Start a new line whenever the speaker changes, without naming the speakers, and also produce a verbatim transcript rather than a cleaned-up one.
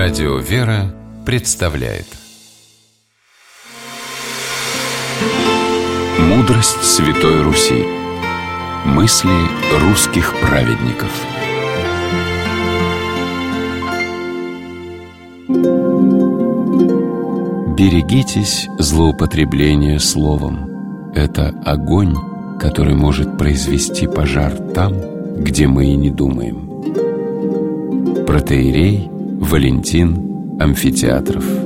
Радио «Вера» представляет Мудрость Святой Руси. Мысли русских праведников. Берегитесь злоупотребления словом. Это огонь, который может произвести пожар там, где мы и не думаем. Протоиерей Валентин Амфитеатров.